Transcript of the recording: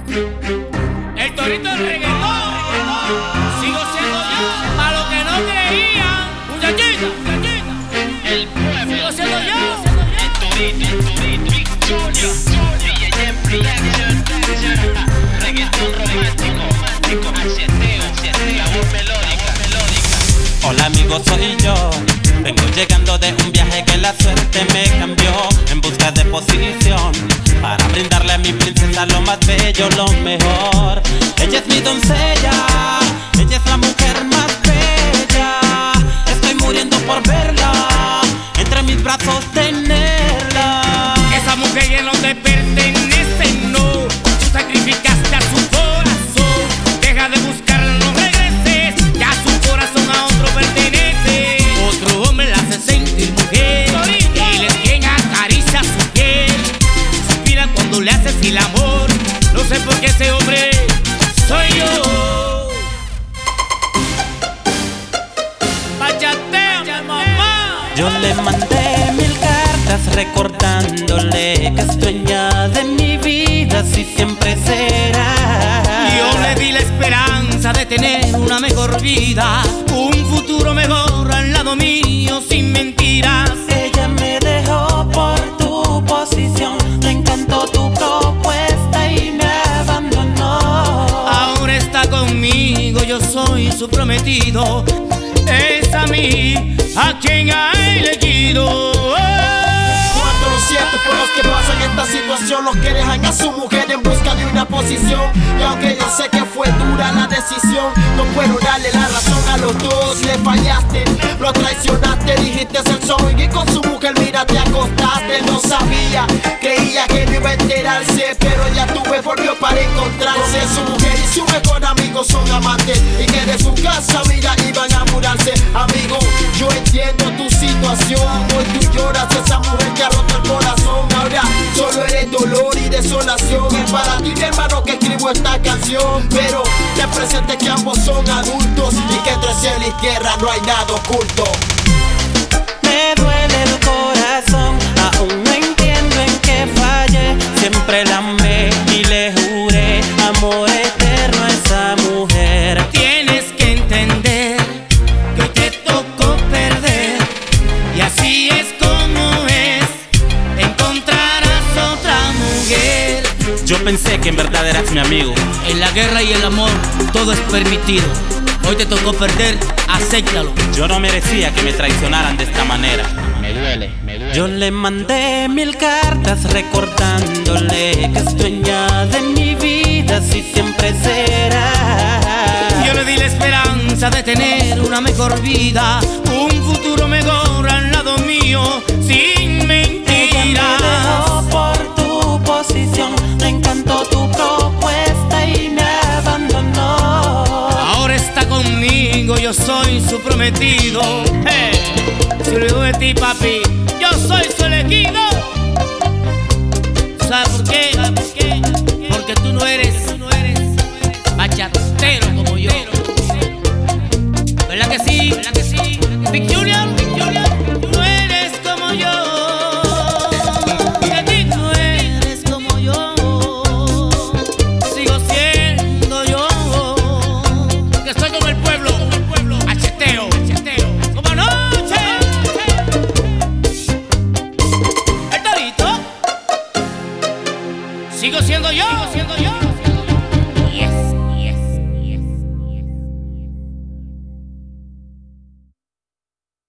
El torito del reggaetón. Sigo siendo yo, a lo que no creían. Muchachita, El pueblo. sigo siendo yo. El torito, Victoria, DJ Jeffrey Action, reggaetón romántico, aceteo, la voz melódica. Hola amigos, soy yo. Vengo llegando de un viaje que la suerte me cambió, en busca de posición para brindarle a mi princesa lo más bello, lo mejor. Ella es mi doncella, ella es la mujer más bella. Estoy muriendo por verla, entre mis brazos tenerla. Esa mujer ya no te pertenece, no. Tú sacrificaste a su corazón. Deja de buscarla, no regreses. Ya su corazón a otro pertenece. Otro hombre la hace sentir mujer. Él es quien acaricia su piel. Suspira cuando le haces el amor. No sé por qué ese hombre soy yo. Bachate, mamá. Yo le mandé 1000 cartas recordándole que es dueña de mi vida, así siempre será. Yo le di la esperanza de tener una mejor vida, un futuro mejor al lado mío, sin mentiras. Ella me dejó por tu posición, le encantó tu propuesta y me abandonó. Ahora está conmigo, yo soy su prometido. Es a mí a quien ha elegido. Cuánto lo siento por los que pasan esta situación, los que dejan a su mujer en busca de una posición. Y aunque yo sé que fue dura la decisión, no puedo darle la razón a los dos. Le fallaste, lo traicionaste, dijiste ser soy y con su mujer mira te acostaste. No sabía, creía que no iba a enterarse, pero ya tuve volvió para encontrarse. Su mujer y su mejor amigo son amantes y que de su casa mira iban a mudarse. Amigo, yo entiendo tu situación, hoy tú lloras esa mujer que ha roto el corazón. Ahora solo eres dolor y desolación. Es para ti, mi hermano, que escribo esta canción. Pero te presente que ambos son adultos y que entre cielo y tierra no hay nada oculto. Me duele el corazón, aún no entiendo en qué fallé. Siempre la amé y le juré amor eterno a esa mujer. Tienes que entender que hoy te tocó perder, y así es como es. Encontrarás otra mujer. Yo pensé que en verdad eras mi amigo. En la guerra y el amor todo es permitido. Hoy te tocó perder, acéptalo. Yo no merecía que me traicionaran de esta manera. Me duele. Yo le mandé 1000 cartas recordándole que es dueña de mi vida, así siempre será. Yo le di la esperanza de tener una mejor vida, un futuro mejor al lado mío, sin Ella me mentiras. dejó por tu posición, le encantó tu propuesta y me abandonó. Ahora está conmigo, yo soy su prometido. Se olvidó de ti, papi.